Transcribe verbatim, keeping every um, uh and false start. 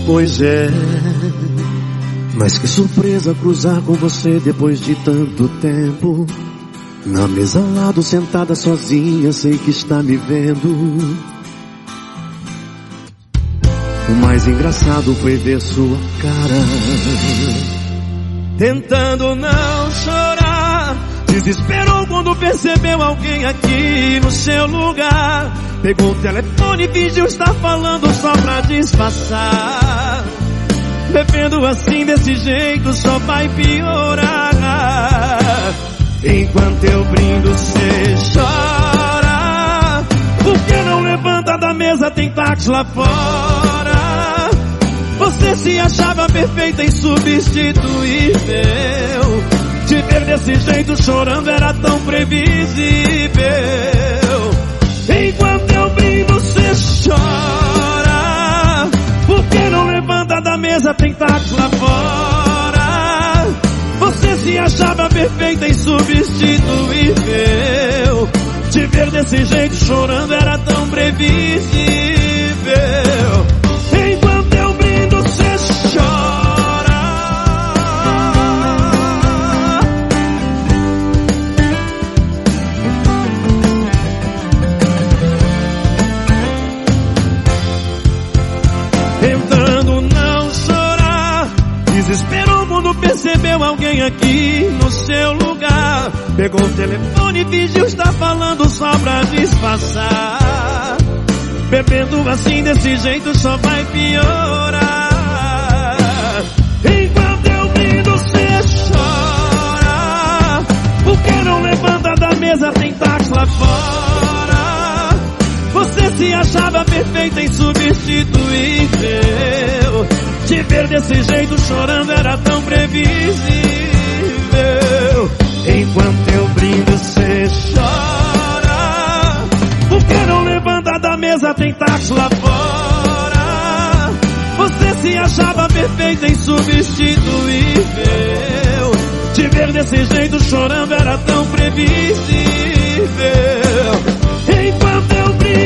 Pois é, mas que surpresa cruzar com você depois de tanto tempo. Na mesa ao lado, sentada sozinha, sei que está me vendo. O mais engraçado foi ver sua cara, tentando não chorar. Desesperou quando percebeu alguém aqui no seu lugar. Pegou o telefone e fingiu estar falando só pra disfarçar. Bebendo assim desse jeito só vai piorar. Enquanto eu brindo cê chora. Por que não levanta da mesa, tem táxi lá fora? Você se achava perfeita, insubstituível. Te ver desse jeito chorando era tão previsível. Enquanto eu brindo cê chora. Por que não levanta da mesa, tem táxi lá fora? Você se achava perfeita, insubstituível. Te ver desse jeito chorando era tão previsível. Enquanto eu brindo cê chora. Tentando não chorar. Desesperou quando percebeu alguém aqui no seu lugar. Pegou o telefone e fingiu estar falando só pra disfarçar. Bebendo assim desse jeito só vai piorar. Enquanto eu brindo cê chora. Por que não levanta da mesa, tem táxi lá fora? Você se achava perfeita, insubstituível. Te ver desse jeito chorando era tão previsível. Enquanto eu brindo cê chora. Por que não levanta da mesa, tem táxi lá fora? Você se achava perfeita, insubstituível. Te ver desse jeito chorando era tão previsível. Enquanto eu brindo